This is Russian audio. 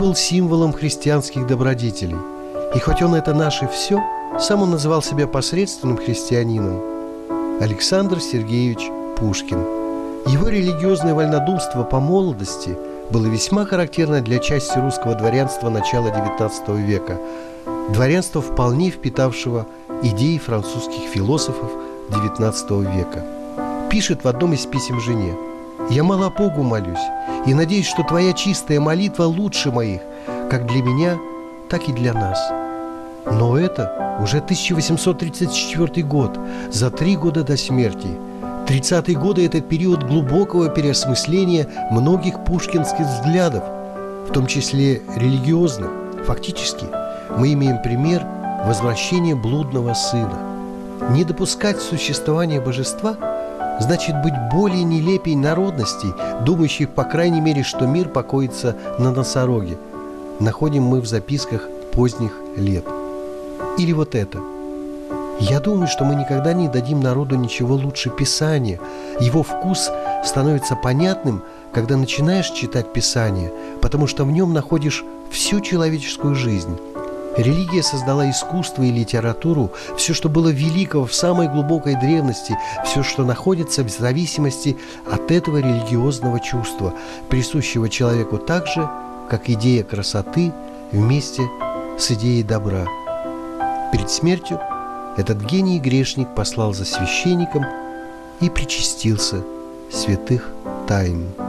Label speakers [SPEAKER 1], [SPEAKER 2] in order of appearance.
[SPEAKER 1] был символом христианских добродетелей. И хоть он это наше все, сам он называл себя посредственным христианином. Александр Сергеевич Пушкин. Его религиозное вольнодумство по молодости было весьма характерно для части русского дворянства начала XIX века, дворянства, вполне впитавшего идеи французских философов XIX века. Пишет в одном из писем жене: «Я мало Богу молюсь и надеюсь, что твоя чистая молитва лучше моих, как для меня, так и для нас». Но это уже 1834 год, за 3 года до смерти. 30-е годы – это период глубокого переосмысления многих пушкинских взглядов, в том числе религиозных. Фактически мы имеем пример возвращения блудного сына. Не допускать существования божества значит быть более нелепей народностей, думающих, по крайней мере, что мир покоится на носороге. Находим мы в записках поздних лет. Или вот это: «Я думаю, что мы никогда не дадим народу ничего лучше Писания. Его вкус становится понятным, когда начинаешь читать Писание, потому что в нем находишь всю человеческую жизнь. Религия создала искусство и литературу, все, что было великого в самой глубокой древности, все, что находится в зависимости от этого религиозного чувства, присущего человеку так же, как идея красоты вместе с идеей добра». Перед смертью этот гений и грешник послал за священником и причастился святых тайн.